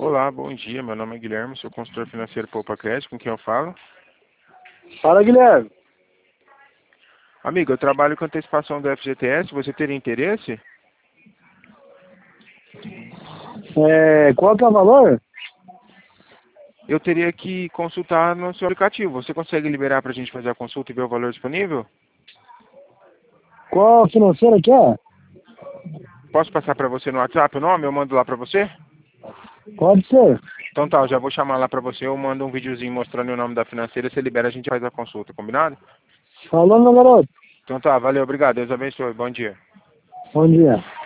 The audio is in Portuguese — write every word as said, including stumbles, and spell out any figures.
Olá, bom dia. Meu nome é Guilherme, sou consultor financeiro Poupa Crédito. Com quem eu falo? Fala, Guilherme. Amigo, eu trabalho com antecipação do F G T S. Você teria interesse? É, qual que é o valor? Eu teria que consultar no seu aplicativo. Você consegue liberar para a gente fazer a consulta e ver o valor disponível? Qual financeira que é? Posso passar para você no WhatsApp o nome? Eu mando lá para você? Pode ser. Então tá, eu já vou chamar lá para você. Eu mando um videozinho mostrando o nome da financeira. Você libera, a gente faz a consulta, combinado? Falou, meu garoto. Então tá, valeu, obrigado. Deus abençoe. Bom dia. Bom dia.